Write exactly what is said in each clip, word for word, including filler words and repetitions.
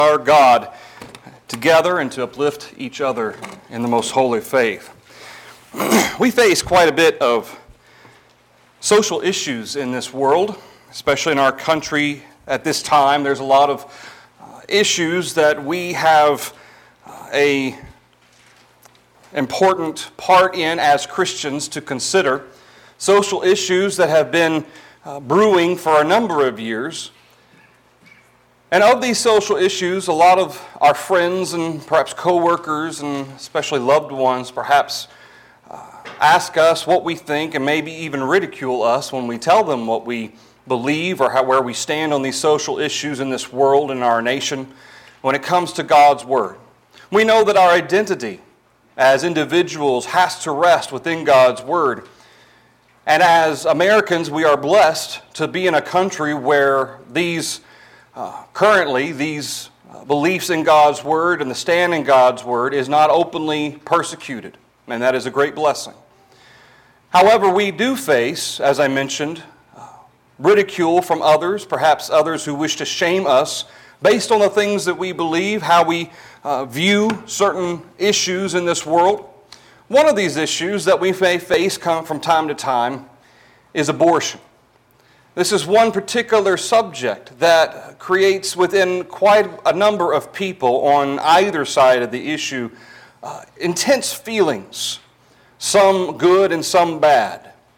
our God together and to uplift each other in the most holy faith. We face quite a bit of social issues in this world, especially in our country at this time. There's a lot of uh, issues that we have uh, a important part in as Christians to consider. Social issues that have been uh, brewing for a number of years. And of these social issues, a lot of our friends and perhaps co-workers and especially loved ones perhaps uh, ask us what we think and maybe even ridicule us when we tell them what we believe or how, where we stand on these social issues in this world and our nation when it comes to God's Word. We know that our identity as individuals has to rest within God's Word. And as Americans, we are blessed to be in a country where these Uh, currently, these uh, beliefs in God's Word and the stand in God's Word is not openly persecuted, and that is a great blessing. However, we do face, as I mentioned, uh, ridicule from others, perhaps others who wish to shame us based on the things that we believe, how we uh, view certain issues in this world. One of these issues that we may face come from time to time is abortion. This is one particular subject that creates within quite a number of people on either side of the issue uh, intense feelings, some good and some bad.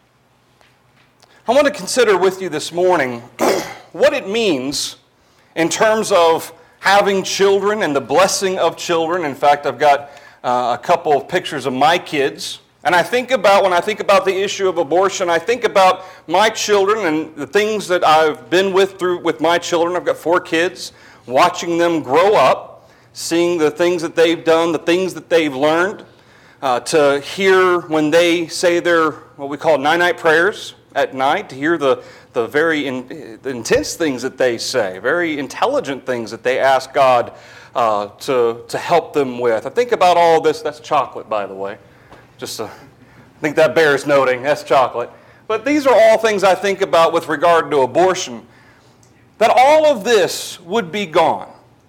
I want to consider with you this morning what it means in terms of having children and the blessing of children. In fact, I've got uh, a couple of pictures of my kids. And I think about, when I think about the issue of abortion, I think about my children and the things that I've been with through with my children. I've got four kids, watching them grow up, seeing the things that they've done, the things that they've learned, uh, to hear when they say their, what we call night-night prayers at night, to hear the, the very in, the intense things that they say, very intelligent things that they ask God uh, to, to help them with. I think about all this. That's chocolate, by the way. Just a, I think that bears noting, that's chocolate. But these are all things I think about with regard to abortion. That all of this would be gone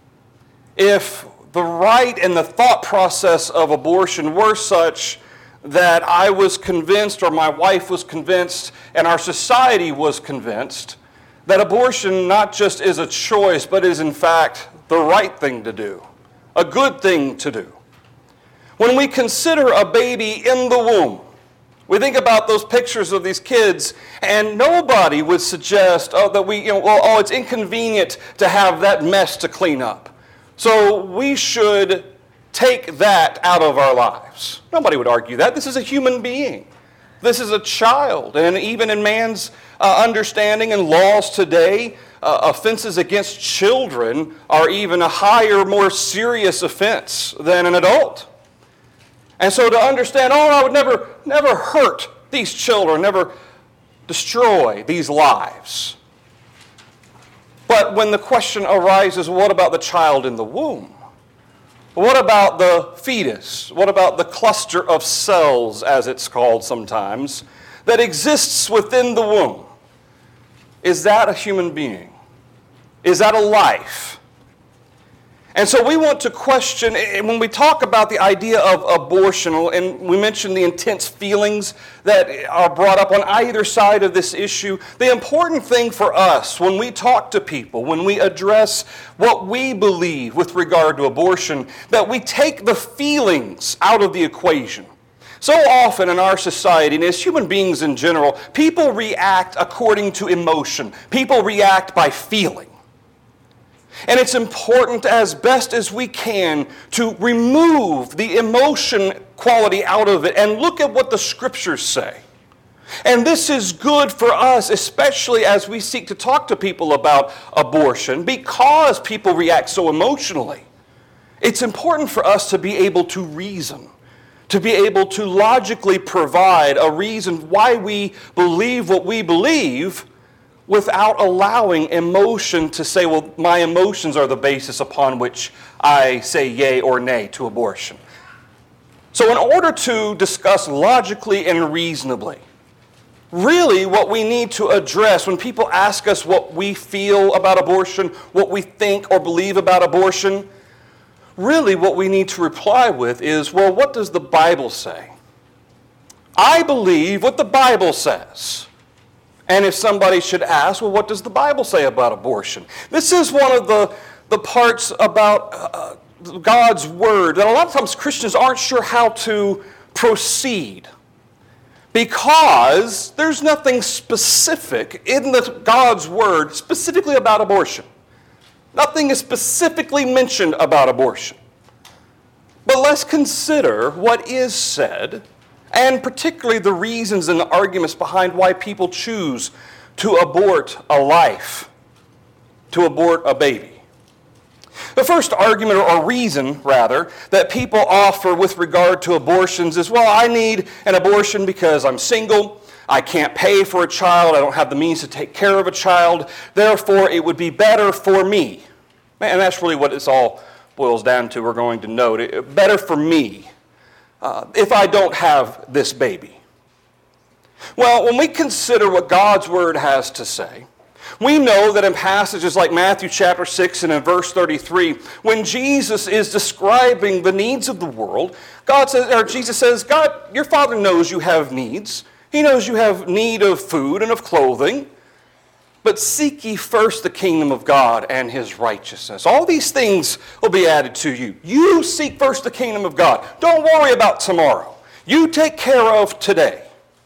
if the right and the thought process of abortion were such that I was convinced, or my wife was convinced, and our society was convinced that abortion not just is a choice, but is in fact the right thing to do, a good thing to do. When we consider a baby in the womb, we think about those pictures of these kids, and nobody would suggest, oh, that we, you know, well, oh, it's inconvenient to have that mess to clean up, so we should take that out of our lives. Nobody would argue that. This is a human being. This is a child, and even in man's uh, understanding and laws today, uh, offenses against children are even a higher, more serious offense than an adult. And so to understand, oh, I would never, never hurt these children, never destroy these lives. But when the question arises, what about the child in the womb? What about the fetus? What about the cluster of cells, as it's called sometimes, that exists within the womb? Is that a human being? Is that a life? And so we want to question, when we talk about the idea of abortion, and we mentioned the intense feelings that are brought up on either side of this issue, the important thing for us when we talk to people, when we address what we believe with regard to abortion, that we take the feelings out of the equation. So often in our society, and as human beings in general, people react according to emotion. People react by feeling. And it's important as best as we can to remove the emotion quality out of it and look at what the Scriptures say. And this is good for us, especially as we seek to talk to people about abortion, because people react so emotionally. It's important for us to be able to reason, to be able to logically provide a reason why we believe what we believe, without allowing emotion to say, well, my emotions are the basis upon which I say yay or nay to abortion. So in order to discuss logically and reasonably really what we need to address when people ask us what we feel about abortion, what we think or believe about abortion, really what we need to reply with is, well, what does the Bible say? I believe what the Bible says. And if somebody should ask, well, what does the Bible say about abortion? This is one of the, the parts about uh, God's Word that a lot of times Christians aren't sure how to proceed, because there's nothing specific in the God's Word specifically about abortion. Nothing is specifically mentioned about abortion. But let's consider what is said, and particularly the reasons and the arguments behind why people choose to abort a life, to abort a baby. The first argument, or reason, rather, that people offer with regard to abortions is, well, I need an abortion because I'm single, I can't pay for a child, I don't have the means to take care of a child, therefore it would be better for me. And that's really what this all boils down to, we're going to note. It, better for me uh, if I don't have this baby. Well, when we consider what God's Word has to say, we know that in passages like Matthew chapter six and in verse thirty-three, when Jesus is describing the needs of the world, God says, or Jesus says, God, your Father knows you have needs. He knows you have need of food and of clothing. But seek ye first the kingdom of God and His righteousness. All these things will be added to you. You seek first the kingdom of God. Don't worry about tomorrow. You take care of today.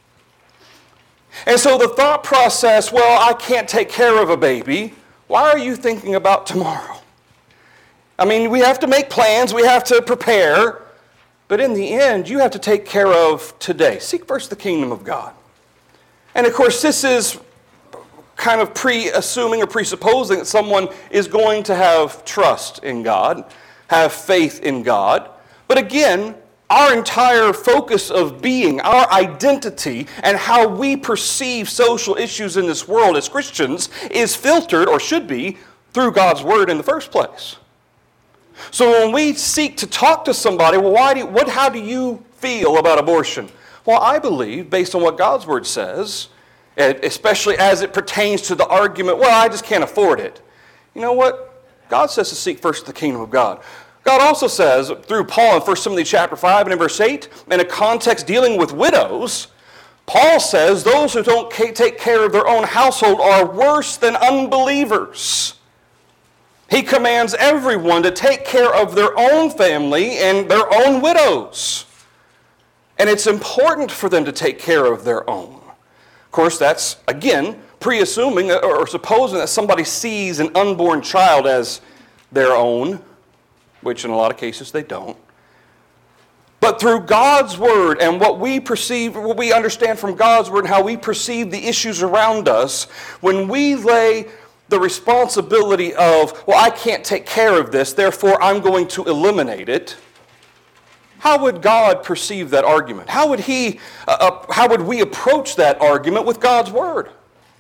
And so the thought process, well, I can't take care of a baby. Why are you thinking about tomorrow? I mean, we have to make plans, we have to prepare, but in the end, you have to take care of today. Seek first the kingdom of God. And of course, this is kind of pre-assuming or presupposing that someone is going to have trust in God, have faith in God. But again, our entire focus of being, our identity, and how we perceive social issues in this world as Christians is filtered, or should be, through God's Word in the first place. So when we seek to talk to somebody, well, why do you, what, how do you feel about abortion? Well, I believe, based on what God's Word says, especially as it pertains to the argument, well, I just can't afford it. You know what? God says to seek first the kingdom of God. God also says, through Paul in First Timothy chapter five and in verse eight, in a context dealing with widows, Paul says those who don't take care of their own household are worse than unbelievers. He commands everyone to take care of their own family and their own widows. And it's important for them to take care of their own. Of course, that's, again, pre-assuming or supposing that somebody sees an unborn child as their own, which in a lot of cases they don't. But through God's Word and what we perceive, what we understand from God's Word and how we perceive the issues around us, when we lay the responsibility of, well, I can't take care of this, therefore I'm going to eliminate it, how would God perceive that argument? How would He, uh, uh, how would we approach that argument with God's Word?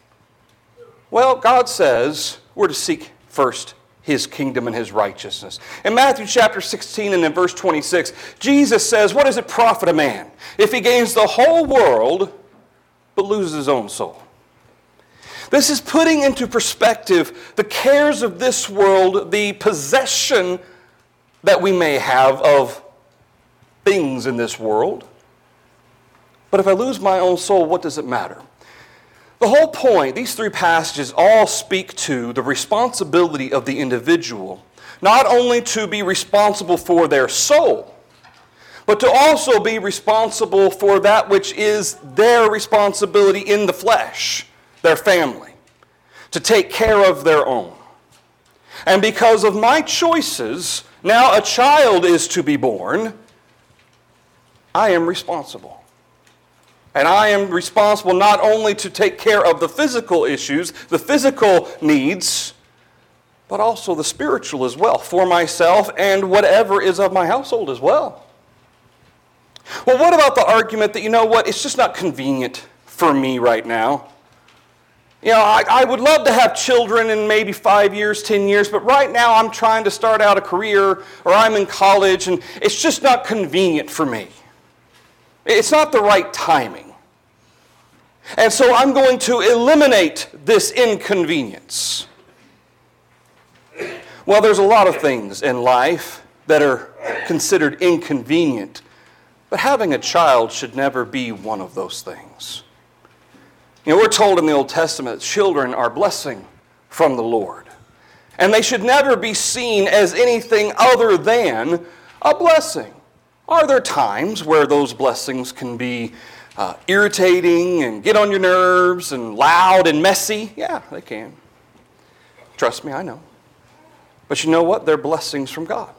Well, God says we're to seek first His kingdom and His righteousness. In Matthew chapter sixteen and in verse twenty-six, Jesus says, what does it profit a man if he gains the whole world but loses his own soul? This is putting into perspective the cares of this world, the possession that we may have of things in this world. But if I lose my own soul, what does it matter? The whole point, these three passages all speak to the responsibility of the individual, not only to be responsible for their soul, but to also be responsible for that which is their responsibility in the flesh, their family, to take care of their own. And because of my choices, now a child is to be born, I am responsible. And I am responsible not only to take care of the physical issues, the physical needs, but also the spiritual as well, for myself and whatever is of my household as well. Well, what about the argument that, you know what, it's just not convenient for me right now? You know, I, I would love to have children in maybe five years, ten years, but right now I'm trying to start out a career, or I'm in college, and it's just not convenient for me. It's not the right timing. And so I'm going to eliminate this inconvenience. Well, there's a lot of things in life that are considered inconvenient, but having a child should never be one of those things. You know, we're told in the Old Testament that children are blessing from the Lord, and they should never be seen as anything other than a blessing. Are there times where those blessings can be uh, irritating and get on your nerves and loud and messy? Yeah, they can. Trust me, I know. But you know what? They're blessings from God.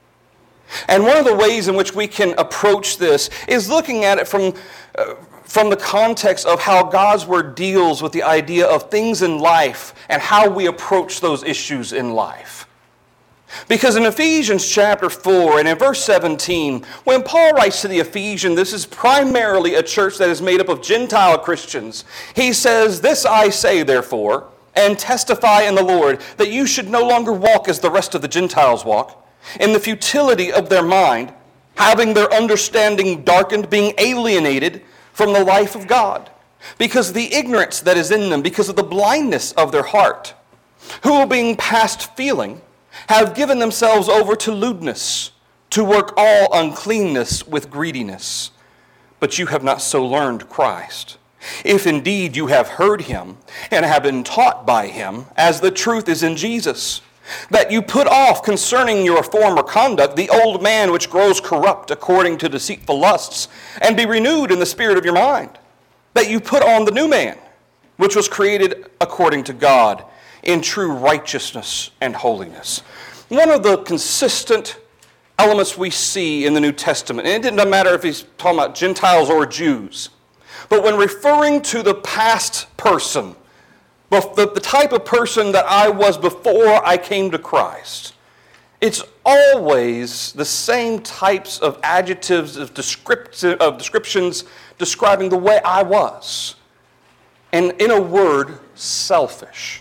And one of the ways in which we can approach this is looking at it from, uh, from the context of how God's Word deals with the idea of things in life and how we approach those issues in life. Because in Ephesians chapter four and in verse seventeen, when Paul writes to the Ephesians, this is primarily a church that is made up of Gentile Christians. He says, "This I say, therefore, and testify in the Lord, that you should no longer walk as the rest of the Gentiles walk, in the futility of their mind, having their understanding darkened, being alienated from the life of God, because of the ignorance that is in them, because of the blindness of their heart, who, being past feeling, have given themselves over to lewdness, to work all uncleanness with greediness. But you have not so learned Christ. If indeed you have heard him and have been taught by him, as the truth is in Jesus, that you put off concerning your former conduct the old man which grows corrupt according to deceitful lusts, and be renewed in the spirit of your mind, that you put on the new man, which was created according to God, in true righteousness and holiness." One of the consistent elements we see in the New Testament, and it doesn't matter if he's talking about Gentiles or Jews, but when referring to the past person, the, the type of person that I was before I came to Christ, it's always the same types of adjectives, of, descripti- of descriptions describing the way I was. And in a word, selfish.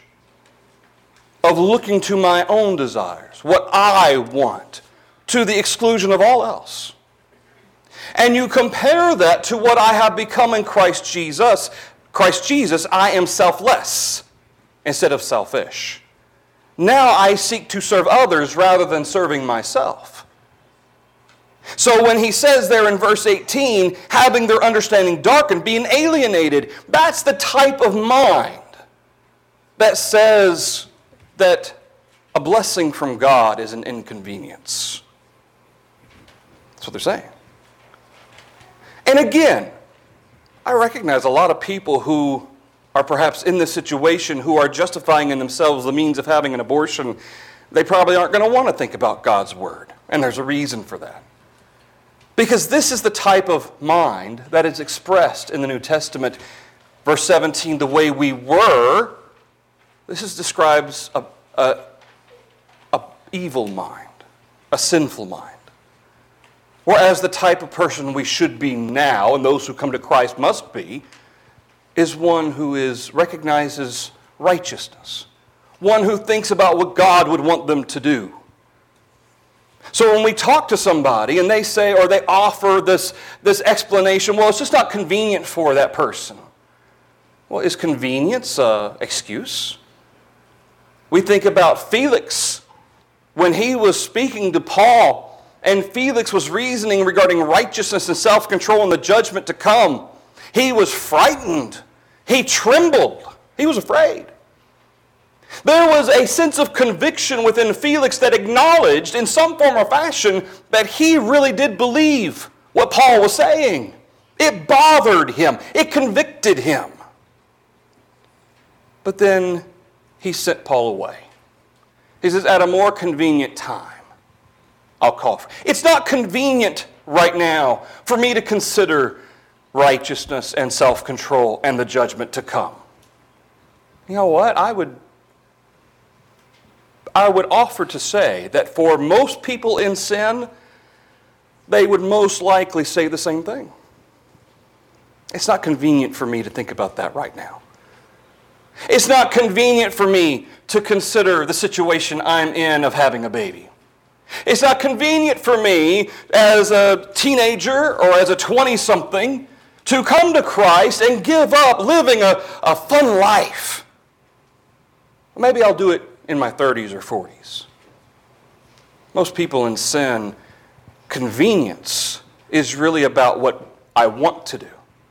Of looking to my own desires, what I want, to the exclusion of all else. And you compare that to what I have become in Christ Jesus. Christ Jesus, I am selfless instead of selfish. Now I seek to serve others rather than serving myself. So when he says there in verse eighteen, having their understanding darkened, being alienated, that's the type of mind that says that a blessing from God is an inconvenience. That's what they're saying. And again, I recognize a lot of people who are perhaps in this situation who are justifying in themselves the means of having an abortion. They probably aren't going to want to think about God's Word. And there's a reason for that. Because this is the type of mind that is expressed in the New Testament. Verse seventeen, the way we were, this is, describes a, a, a evil mind, a sinful mind. Whereas the type of person we should be now, and those who come to Christ must be, is one who is recognizes righteousness. One who thinks about what God would want them to do. So when we talk to somebody and they say, or they offer this, this explanation, well, it's just not convenient for that person. Well, is convenience an excuse? We think about Felix when he was speaking to Paul, and Felix was reasoning regarding righteousness and self-control and the judgment to come. He was frightened. He trembled. He was afraid. There was a sense of conviction within Felix that acknowledged in some form or fashion that he really did believe what Paul was saying. It bothered him. It convicted him. But then he sent Paul away. He says, at a more convenient time, I'll call for. It's not convenient right now for me to consider righteousness and self-control and the judgment to come. You know what? I would, I would offer to say that for most people in sin, they would most likely say the same thing. It's not convenient for me to think about that right now. It's not convenient for me to consider the situation I'm in of having a baby. It's not convenient for me as a teenager or as a twenty-something to come to Christ and give up living a, a fun life. Maybe I'll do it in my thirties or forties. Most people in sin, convenience is really about what I want to do.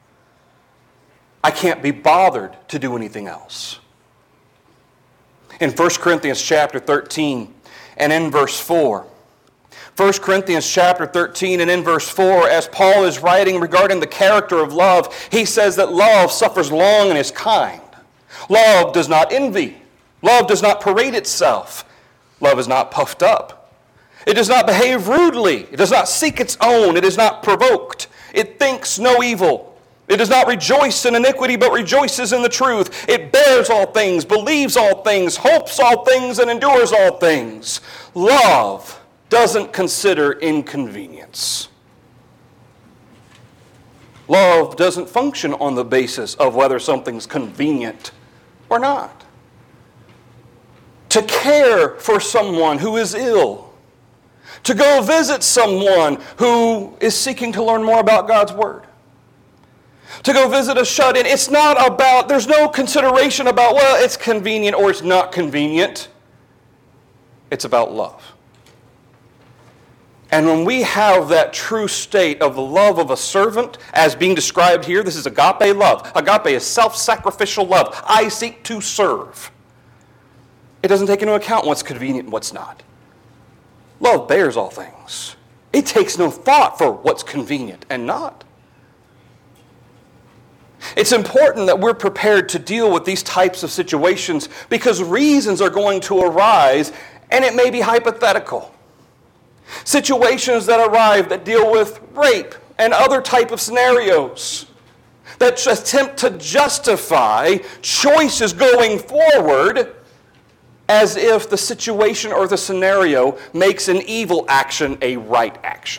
I can't be bothered to do anything else. In First Corinthians chapter thirteen and in verse four, First Corinthians chapter thirteen and in verse four, as Paul is writing regarding the character of love, he says that love suffers long and is kind. Love does not envy. Love does not parade itself. Love is not puffed up. It does not behave rudely. It does not seek its own. It is not provoked. It thinks no evil. It does not rejoice in iniquity, but rejoices in the truth. It bears all things, believes all things, hopes all things, and endures all things. Love doesn't consider inconvenience. Love doesn't function on the basis of whether something's convenient or not. To care for someone who is ill, to go visit someone who is seeking to learn more about God's Word, to go visit a shut-in, it's not about, there's no consideration about, well, it's convenient or it's not convenient. It's about love. And when we have that true state of the love of a servant, as being described here, this is agape love. Agape is self-sacrificial love. I seek to serve. It doesn't take into account what's convenient and what's not. Love bears all things. It takes no thought for what's convenient and not. It's important that we're prepared to deal with these types of situations because reasons are going to arise, and it may be hypothetical. Situations that arrive that deal with rape and other type of scenarios that attempt to justify choices going forward as if the situation or the scenario makes an evil action a right action.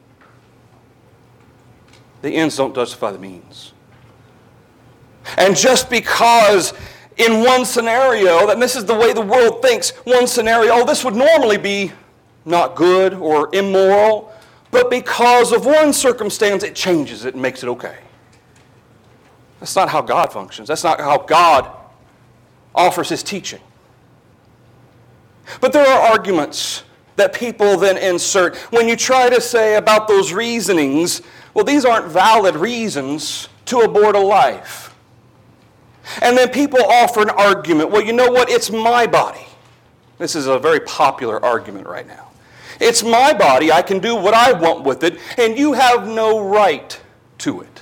The ends don't justify the means. And just because in one scenario, and this is the way the world thinks, one scenario, oh, this would normally be not good or immoral, but because of one circumstance, it changes it and makes it okay. That's not how God functions. That's not how God offers His teaching. But there are arguments that people then insert when you try to say about those reasonings, well, these aren't valid reasons to abort a life. And then people offer an argument, well, you know what, it's my body. This is a very popular argument right now. It's my body, I can do what I want with it, and you have no right to it.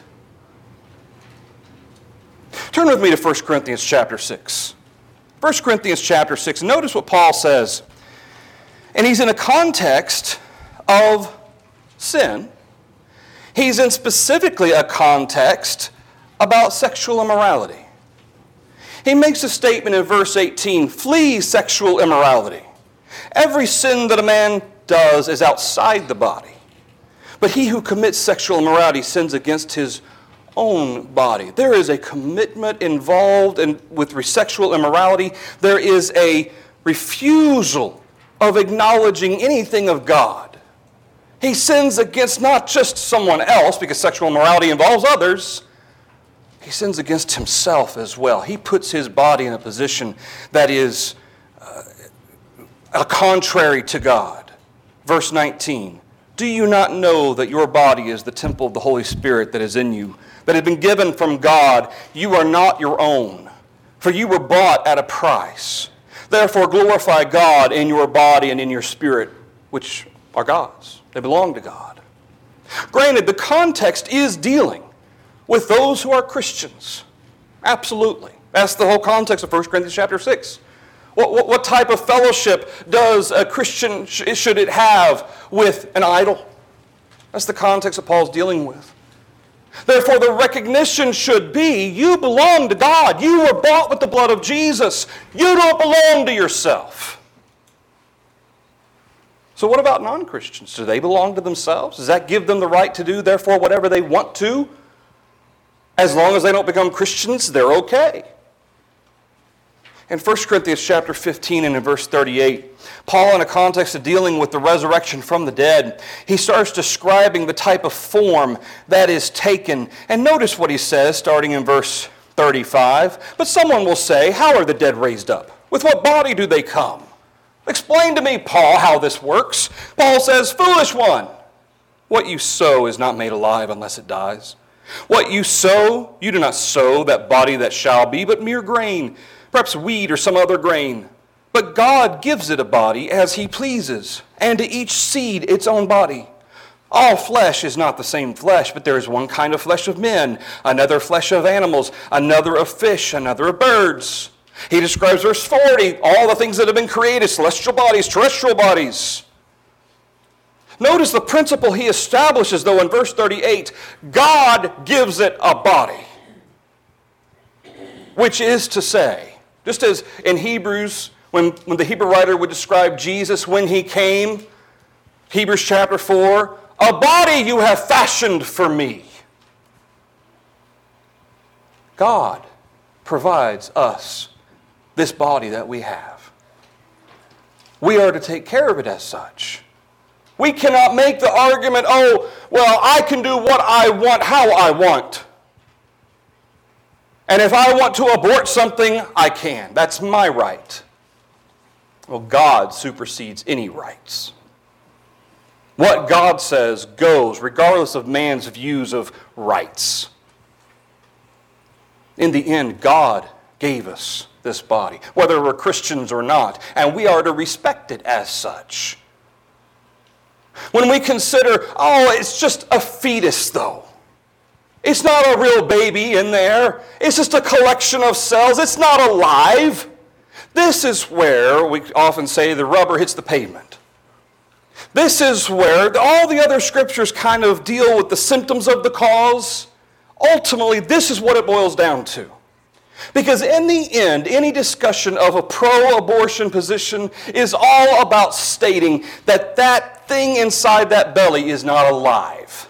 Turn with me to First Corinthians chapter six. First Corinthians chapter six, notice what Paul says. And he's in a context of sin. He's in specifically a context about sexual immorality. He makes a statement in verse eighteen, flee sexual immorality. Every sin that a man does is outside the body. But he who commits sexual immorality sins against his own body. There is a commitment involved in, with sexual immorality. There is a refusal of acknowledging anything of God. He sins against not just someone else, because sexual immorality involves others. He sins against himself as well. He puts his body in a position that is uh, a contrary to God. Verse nineteen, do you not know that your body is the temple of the Holy Spirit that is in you, that has been given from God? You are not your own, for you were bought at a price. Therefore glorify God in your body and in your spirit, which are God's. They belong to God. Granted, the context is dealing with those who are Christians. Absolutely. That's the whole context of First Corinthians chapter six. What, what, what type of fellowship does a Christian, sh- should it have with an idol? That's the context that Paul's dealing with. Therefore, the recognition should be, you belong to God. You were bought with the blood of Jesus. You don't belong to yourself. So what about non-Christians? Do they belong to themselves? Does that give them the right to do, therefore, whatever they want to? As long as they don't become Christians, they're okay. In First Corinthians chapter fifteen and in verse thirty-eight, Paul, in a context of dealing with the resurrection from the dead, he starts describing the type of form that is taken. And notice what he says, starting in verse thirty-five. But someone will say, how are the dead raised up? With what body do they come? Explain to me, Paul, how this works. Paul says, foolish one, what you sow is not made alive unless it dies. What you sow, you do not sow that body that shall be, but mere grain, perhaps wheat or some other grain. But God gives it a body as he pleases, and to each seed its own body. All flesh is not the same flesh, but there is one kind of flesh of men, another flesh of animals, another of fish, another of birds. He describes verse forty, all the things that have been created, celestial bodies, terrestrial bodies. Notice the principle he establishes, though, in verse thirty-eight. God gives it a body. Which is to say, just as in Hebrews, when, when the Hebrew writer would describe Jesus when he came, Hebrews chapter four, a body you have fashioned for me. God provides us this body that we have. We are to take care of it as such. We cannot make the argument, oh, well, I can do what I want, how I want. And if I want to abort something, I can. That's my right. Well, God supersedes any rights. What God says goes, regardless of man's views of rights. In the end, God gave us this body, whether we're Christians or not, and we are to respect it as such. When we consider, oh, it's just a fetus, though. It's not a real baby in there. It's just a collection of cells. It's not alive. This is where we often say the rubber hits the pavement. This is where all the other scriptures kind of deal with the symptoms of the cause. Ultimately, this is what it boils down to. Because in the end, any discussion of a pro-abortion position is all about stating that that thing inside that belly is not alive.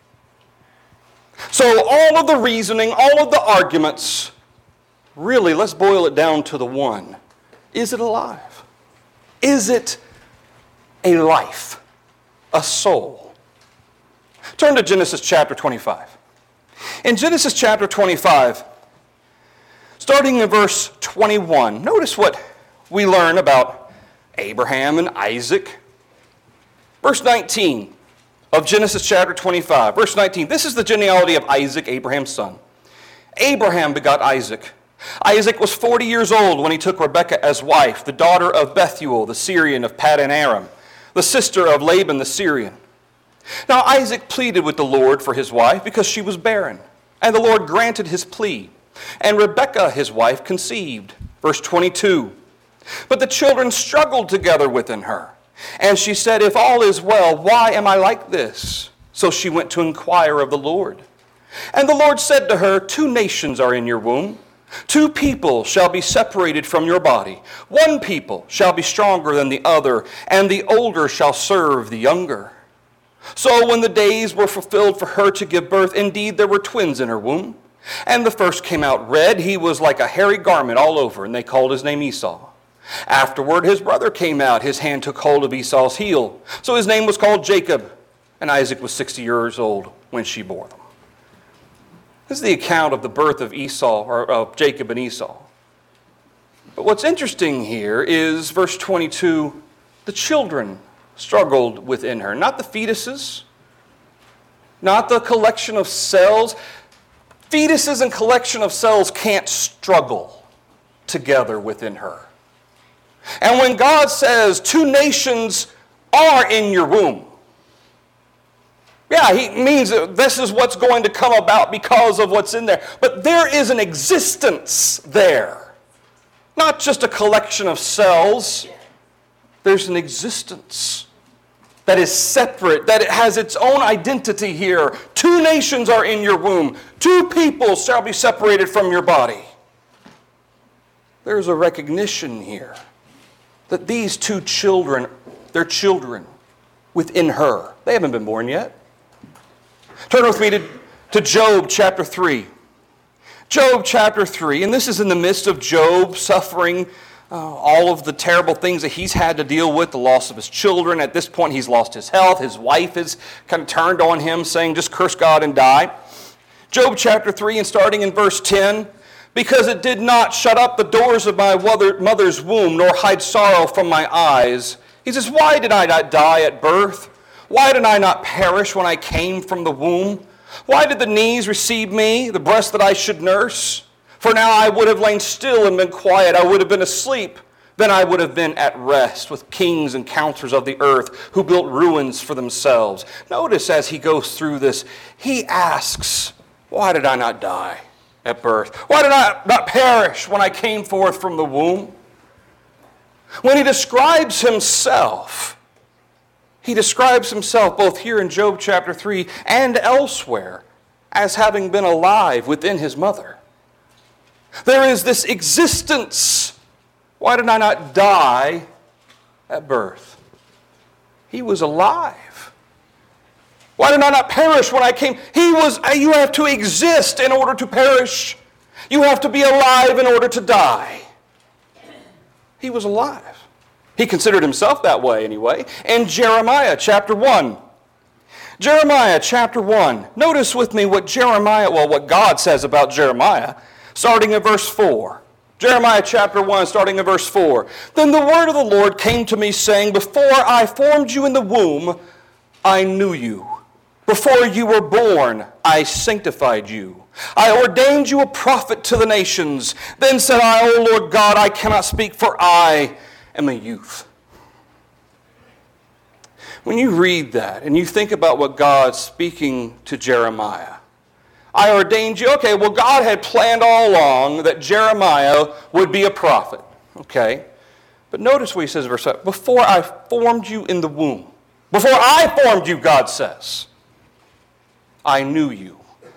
So all of the reasoning, all of the arguments, really, let's boil it down to the one. Is it alive? Is it a life? A soul? Turn to Genesis chapter twenty-five. In Genesis chapter twenty-five, starting in verse twenty-one, notice what we learn about Abraham and Isaac. Verse nineteen of Genesis chapter twenty-five. Verse nineteen, this is the genealogy of Isaac, Abraham's son. Abraham begot Isaac. Isaac was forty years old when he took Rebekah as wife, the daughter of Bethuel, the Syrian of Paddan Aram, the sister of Laban the Syrian. Now Isaac pleaded with the Lord for his wife because she was barren, and the Lord granted his plea. And Rebekah, his wife, conceived. Verse twenty-two. But the children struggled together within her. And she said, if all is well, why am I like this? So she went to inquire of the Lord. And the Lord said to her, two nations are in your womb. Two people shall be separated from your body. One people shall be stronger than the other, and the older shall serve the younger. So when the days were fulfilled for her to give birth, indeed there were twins in her womb. And the first came out red. He was like a hairy garment all over, and they called his name Esau. Afterward his brother came out. His hand took hold of Esau's heel. So his name was called Jacob. And Isaac was sixty years old when she bore them. This is the account of the birth of Esau, or of Jacob and Esau. But what's interesting here is verse twenty-two, the children struggled within her. Not the fetuses, not the collection of cells. Fetuses and collection of cells can't struggle together within her. And when God says two nations are in your womb, yeah, he means that this is what's going to come about because of what's in there. But there is an existence there. Not just a collection of cells. There's an existence that is separate, that it has its own identity here. Two nations are in your womb. Two people shall be separated from your body. There's a recognition here that these two children, they're children within her. They haven't been born yet. Turn with me to, to Job chapter three. Job chapter three, and this is in the midst of Job suffering uh, all of the terrible things that he's had to deal with, the loss of his children. At this point, he's lost his health. His wife has kind of turned on him, saying, just curse God and die. Job chapter three, and starting in verse ten, because it did not shut up the doors of my mother's womb, nor hide sorrow from my eyes. He says, why did I not die at birth? Why did I not perish when I came from the womb? Why did the knees receive me, the breast that I should nurse? For now I would have lain still and been quiet. I would have been asleep. Then I would have been at rest with kings and counselors of the earth who built ruins for themselves. Notice as he goes through this, he asks, why did I not die at birth? Why did I not perish when I came forth from the womb? When he describes himself, he describes himself both here in Job chapter three and elsewhere as having been alive within his mother. There is this existence. Why did I not die at birth? He was alive. Why did I not perish when I came? He was, you have to exist in order to perish. You have to be alive in order to die. He was alive. He considered himself that way anyway. In Jeremiah chapter one. Jeremiah chapter one. Notice with me what Jeremiah, well, what God says about Jeremiah, starting in verse four. Jeremiah chapter one, starting in verse four. Then the word of the Lord came to me, saying, before I formed you in the womb, I knew you. Before you were born, I sanctified you. I ordained you a prophet to the nations. Then said I, O Lord God, I cannot speak, for I am a youth. When you read that and you think about what God's speaking to Jeremiah, I ordained you. Okay, well, God had planned all along that Jeremiah would be a prophet. Okay? But notice what he says in verse seven. Before I formed you in the womb, before I formed you, God says, I knew you.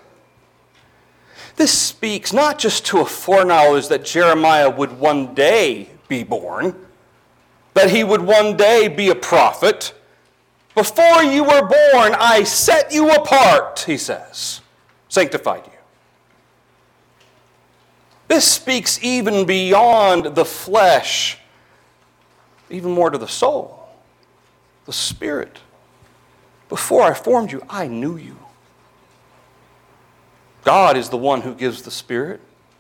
This speaks not just to a foreknowledge that Jeremiah would one day be born, that he would one day be a prophet. Before you were born, I set you apart, he says, sanctified you. This speaks even beyond the flesh, even more to the soul, the spirit. Before I formed you, I knew you. God is the one who gives the Spirit.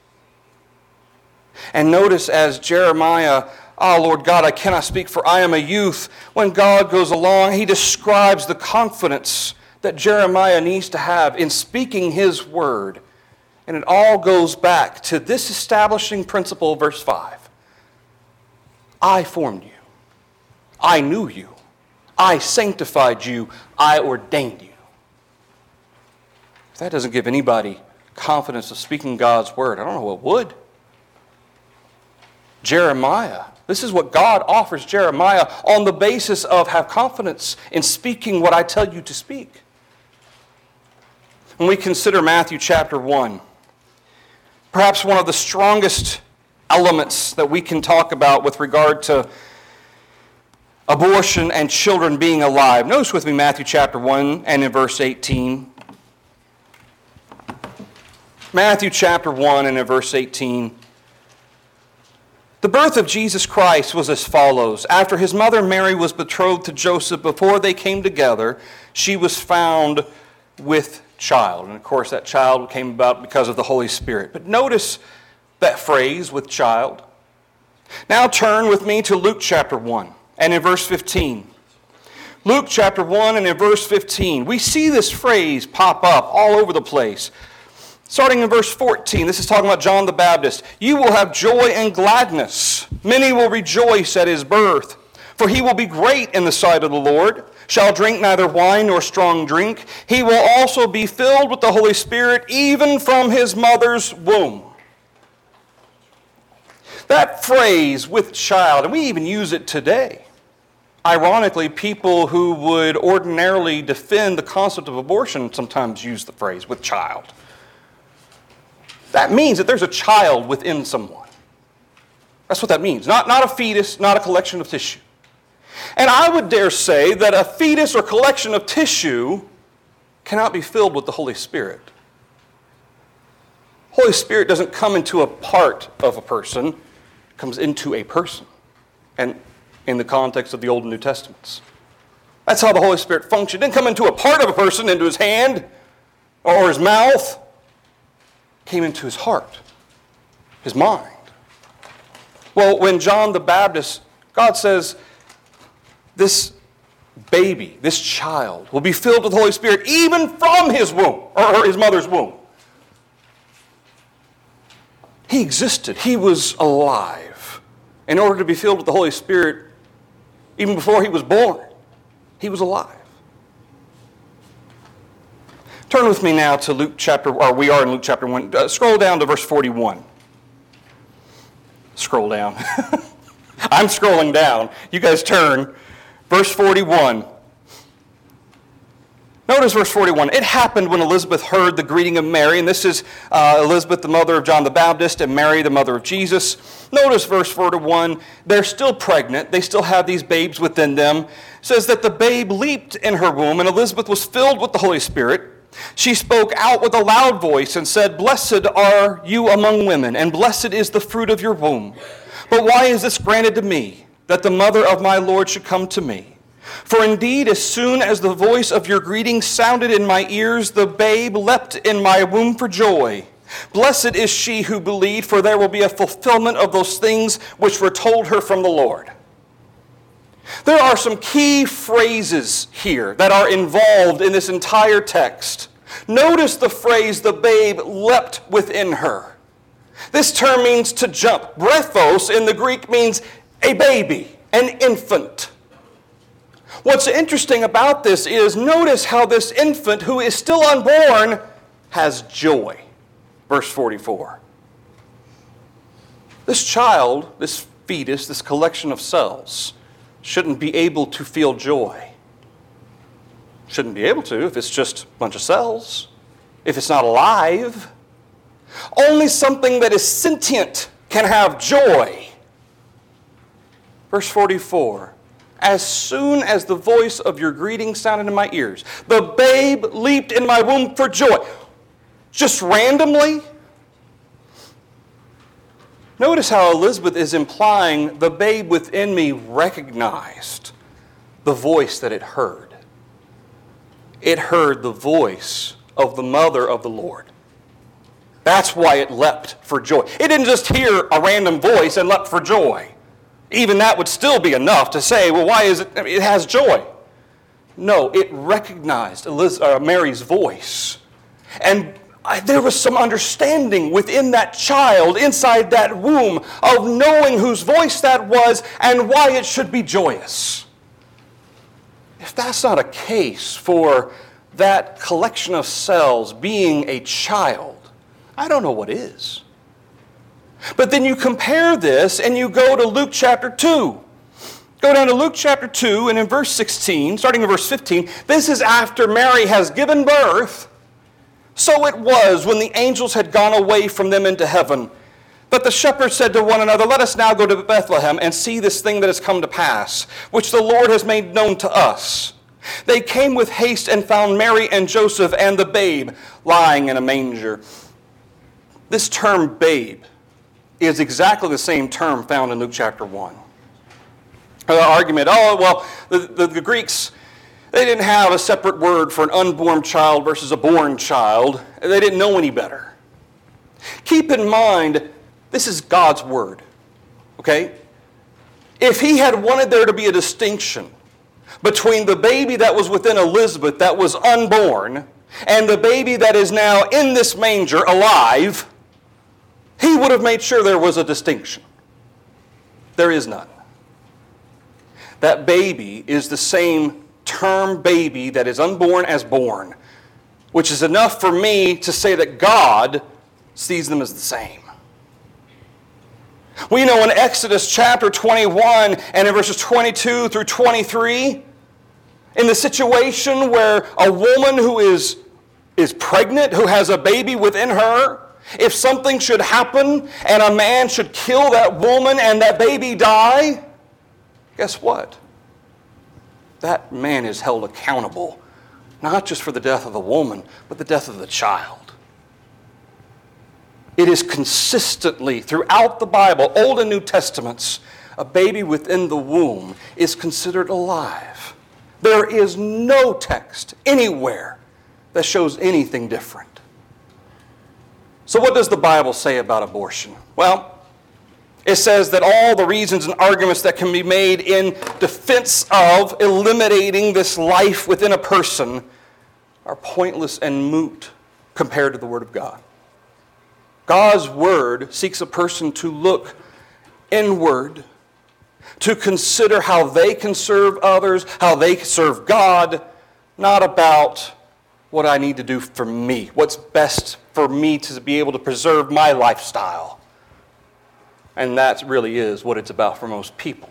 And notice as Jeremiah, oh Lord God, I cannot speak, for I am a youth. When God goes along, he describes the confidence that Jeremiah needs to have in speaking his word. And it all goes back to this establishing principle, verse five. I formed you. I knew you. I sanctified you. I ordained you. If that doesn't give anybody confidence of speaking God's word, I don't know what would. Jeremiah, this is what God offers Jeremiah on the basis of have confidence in speaking what I tell you to speak. When we consider Matthew chapter one, perhaps one of the strongest elements that we can talk about with regard to abortion and children being alive. Notice with me Matthew chapter one and in verse eighteen. Matthew chapter one and in verse eighteen. The birth of Jesus Christ was as follows. After his mother Mary was betrothed to Joseph, before they came together, she was found with child. And of course that child came about because of the Holy Spirit. But notice that phrase, with child. Now turn with me to Luke chapter one and in verse fifteen. Luke chapter one and in verse fifteen. We see this phrase pop up all over the place. Starting in verse fourteen, this is talking about John the Baptist. You will have joy and gladness. Many will rejoice at his birth. For he will be great in the sight of the Lord, shall drink neither wine nor strong drink. He will also be filled with the Holy Spirit, even from his mother's womb. That phrase, with child, and we even use it today. Ironically, people who would ordinarily defend the concept of abortion sometimes use the phrase, with child. That means that there's a child within someone. That's what that means. Not, not a fetus, not a collection of tissue. And I would dare say that a fetus or collection of tissue cannot be filled with the Holy Spirit. Holy Spirit doesn't come into a part of a person, it comes into a person. And in the context of the Old and New Testaments. That's how the Holy Spirit functioned. It didn't come into a part of a person, into his hand or his mouth. It came into his heart, his mind. Well, when John the Baptist, God says, this baby, this child, will be filled with the Holy Spirit even from his womb, or his mother's womb. He existed. He was alive. In order to be filled with the Holy Spirit, even before he was born, he was alive. Turn with me now to Luke chapter, or we are in Luke chapter one. Uh, scroll down to verse forty-one. Scroll down. I'm scrolling down. You guys turn. Verse forty-one. Notice verse forty-one. It happened when Elizabeth heard the greeting of Mary, and this is uh, Elizabeth, the mother of John the Baptist, and Mary, the mother of Jesus. Notice verse forty-one. They're still pregnant. They still have these babes within them. It says that the babe leaped in her womb, and Elizabeth was filled with the Holy Spirit. She spoke out with a loud voice and said, "Blessed are you among women, and blessed is the fruit of your womb. But why is this granted to me, that the mother of my Lord should come to me? For indeed, as soon as the voice of your greeting sounded in my ears, the babe leapt in my womb for joy. Blessed is she who believed, for there will be a fulfillment of those things which were told her from the Lord." There are some key phrases here that are involved in this entire text. Notice the phrase, "the babe leapt within her." This term means to jump. Brephos in the Greek means a baby, an infant. What's interesting about this is notice how this infant, who is still unborn, has joy. Verse forty-four. This child, this fetus, this collection of cells, shouldn't be able to feel joy. Shouldn't be able to if it's just a bunch of cells, if it's not alive. Only something that is sentient can have joy. Verse forty-four. As soon as the voice of your greeting sounded in my ears, the babe leaped in my womb for joy. Just randomly? Notice how Elizabeth is implying the babe within me recognized the voice that it heard. It heard the voice of the mother of the Lord. That's why it leapt for joy. It didn't just hear a random voice and leapt for joy. Even that would still be enough to say, well, why is it? It has joy. No, it recognized Eliz- uh, Mary's voice. And I, there was some understanding within that child, inside that womb, of knowing whose voice that was and why it should be joyous. If that's not a case for that collection of cells being a child, I don't know what is. But then you compare this and you go to Luke chapter two. Go down to Luke chapter two, and in verse sixteen, starting in verse fifteen, this is after Mary has given birth. So it was, when the angels had gone away from them into heaven, that the shepherds said to one another, "Let us now go to Bethlehem and see this thing that has come to pass, which the Lord has made known to us." They came with haste and found Mary and Joseph and the babe lying in a manger. This term babe is exactly the same term found in Luke chapter one. The argument, oh, well, the, the, the Greeks, they didn't have a separate word for an unborn child versus a born child. They didn't know any better. Keep in mind, this is God's word, okay? If he had wanted there to be a distinction between the baby that was within Elizabeth that was unborn and the baby that is now in this manger alive, he would have made sure there was a distinction. There is none. That baby is the same term baby that is unborn as born, which is enough for me to say that God sees them as the same. We know in Exodus chapter twenty-one and in verses twenty-two through twenty-three, in the situation where a woman who is, is pregnant, who has a baby within her, if something should happen and a man should kill that woman and that baby die, guess what? That man is held accountable, not just for the death of the woman, but the death of the child. It is consistently throughout the Bible, Old and New Testaments, a baby within the womb is considered alive. There is no text anywhere that shows anything different. So what does the Bible say about abortion? Well, it says that all the reasons and arguments that can be made in defense of eliminating this life within a person are pointless and moot compared to the Word of God. God's Word seeks a person to look inward, to consider how they can serve others, how they can serve God, not about what I need to do for me, what's best for me to be able to preserve my lifestyle. And that really is what it's about for most people.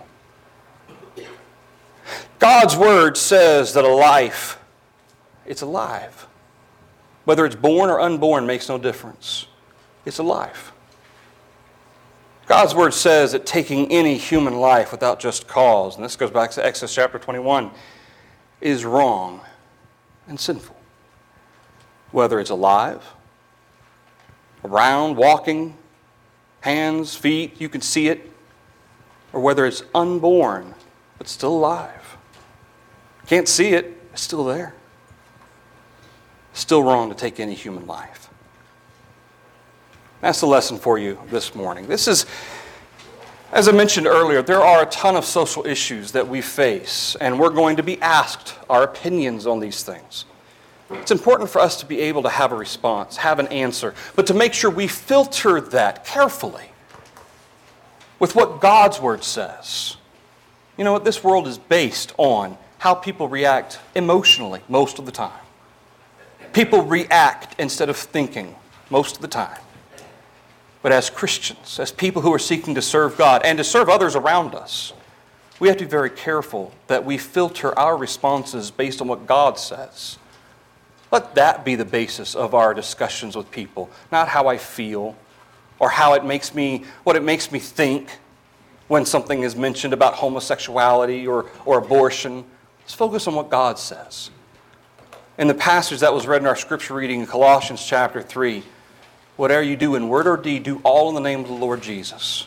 God's Word says that a life, it's alive. Whether it's born or unborn makes no difference. It's alive. God's Word says that taking any human life without just cause, and this goes back to Exodus chapter twenty-one, is wrong and sinful. Whether it's alive, around, walking, hands, feet, you can see it, or whether it's unborn, but still alive. Can't see it, it's still there. Still wrong to take any human life. That's the lesson for you this morning. This is, as I mentioned earlier, there are a ton of social issues that we face, and we're going to be asked our opinions on these things. It's important for us to be able to have a response, have an answer, but to make sure we filter that carefully with what God's Word says. You know what? This world is based on how people react emotionally most of the time. People react instead of thinking most of the time. But as Christians, as people who are seeking to serve God and to serve others around us, we have to be very careful that we filter our responses based on what God says. Let that be the basis of our discussions with people, not how I feel or how it makes me, what it makes me think when something is mentioned about homosexuality or, or abortion. Let's focus on what God says. In the passage that was read in our scripture reading in Colossians chapter three, whatever you do in word or deed, do all in the name of the Lord Jesus.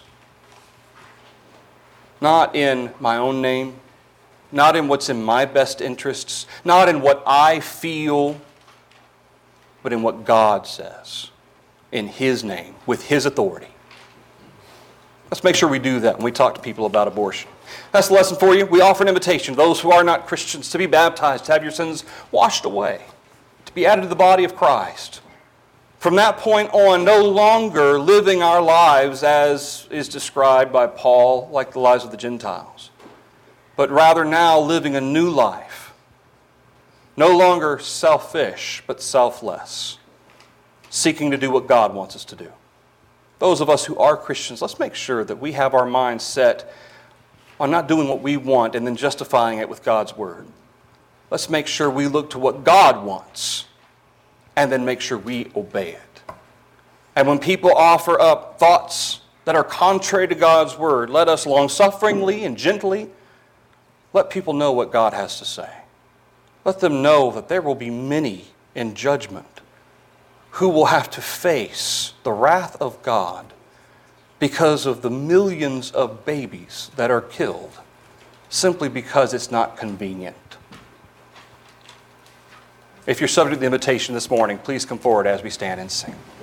Not in my own name, not in what's in my best interests, not in what I feel, but in what God says, in His name, with His authority. Let's make sure we do that when we talk to people about abortion. That's the lesson for you. We offer an invitation to those who are not Christians to be baptized, to have your sins washed away, to be added to the body of Christ. From that point on, no longer living our lives as is described by Paul, like the lives of the Gentiles, but rather now living a new life. No longer selfish, but selfless, seeking to do what God wants us to do. Those of us who are Christians, let's make sure that we have our minds set on not doing what we want and then justifying it with God's Word. Let's make sure we look to what God wants and then make sure we obey it. And when people offer up thoughts that are contrary to God's Word, let us long-sufferingly and gently let people know what God has to say. Let them know that there will be many in judgment who will have to face the wrath of God because of the millions of babies that are killed simply because it's not convenient. If you're subject to the invitation this morning, please come forward as we stand and sing.